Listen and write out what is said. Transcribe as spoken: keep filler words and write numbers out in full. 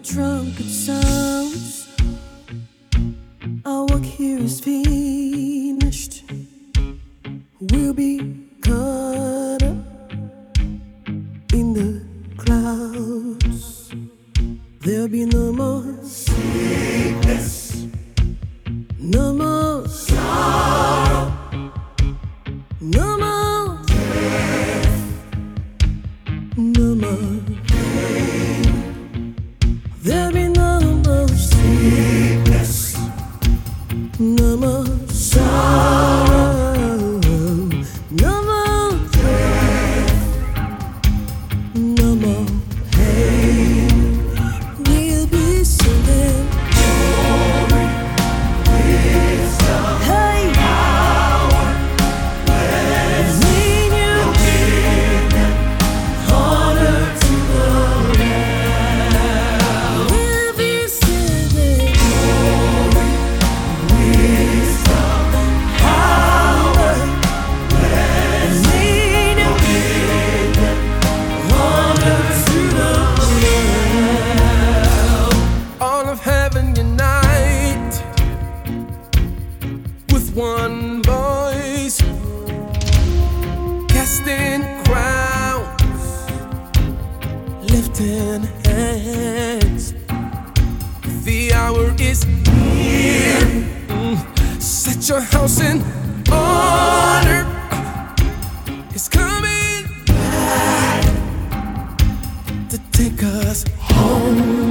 trumpet sounds, our work here is finished. We'll be caught up in the clouds. There'll be no more sickness, no more sorrow, no more death, no more pain. There'll be no more sickness, no more sorrow, no more death, no more pain. We'll be singing glory, wisdom, hey, power, blessing, dominion, honor to the Lamb. We'll be singing glory, wisdom, power, blessing, dominion, honor to the Lamb. All of heaven unite with one voice, casting crowns, lifting hands. The hour is near. Mm. Set your house in order. It's coming back to take us home.